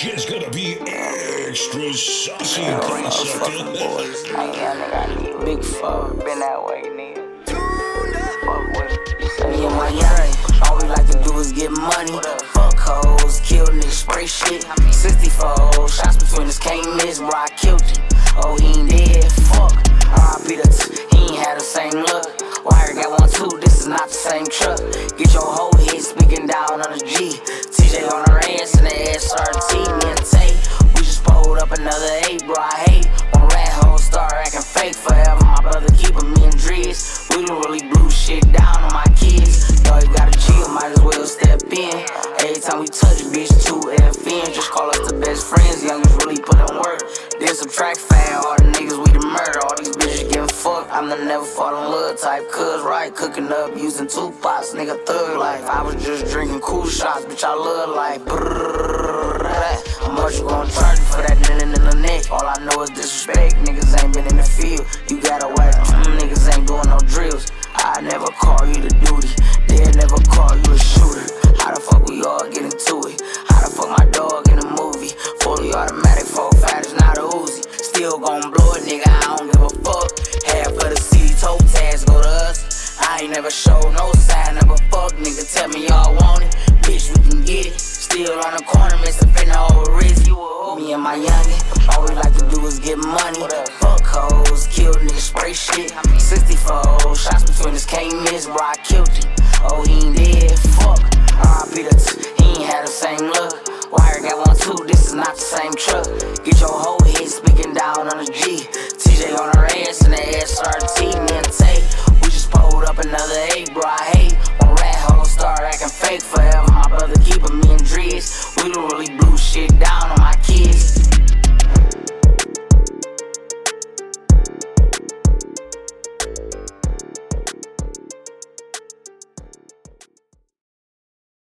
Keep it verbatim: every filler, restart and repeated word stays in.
shit's gonna be extra saucy and crazy. Big fuck, been that way, nigga. Fuck with it. You say me and my young, all we like to do is get money. Fuck hoes, kill niggas, spray shit. sixty-four shots between us, can't miss, bro, I killed him. Oh, he ain't dead, fuck. R I P the t, he ain't had the same look. Wire got one too, this is not the same truck. Get your whole head speaking down on the G. T J on her ass and the S R T, me and Tay. We just pulled up another eight, bro, I hate when rat hoes start acting fake forever. My brother keeping me in dreams. We done really blew shit down on my kids. Yo, you gotta chill, might as well step in. Every time we touch a bitch, two F N. Just call us the best friends, youngest really put in work. Then subtract fan, all the niggas we the murder. All these bitches getting fucked, I'm the never fall in love type. Cuz right, cooking up, using two pots, nigga thug life. I was just drinking cool shots, bitch, I love life. How much you gon' charge me for that in the neck? All I know is disrespect, niggas ain't been in the field. You gotta whack, mm, niggas ain't doing no drills. I never call you the duty, they'll never call you a shooter. How the fuck we all get into it? How the fuck my dog in a movie? Fully automatic, four five is not a Uzi. Still gon' blow it, nigga, I don't give a fuck. Half of the city toe tags go to us. I ain't never showed no sign of a fuck, nigga, tell me y'all want it. Bitch, we can get it. Still on the corner, Mister Finna over Rizzy. Me and my youngin', all we like to do is get money. Fuck hoes, kill niggas, spray shit. sixty-four shots between us, can't miss, bro, I killed him. Oh, he ain't dead, fuck. R I P the t, he ain't had the same look. Wire got one too, this is not the same truck. Get your whole head speaking down on the G. T J on her ass and the S R T, me and Tay. We just pulled up another eight, bro, I hate when rat hoes start acting fake forever. My brother keeping me in dreams. We done really blew shit down.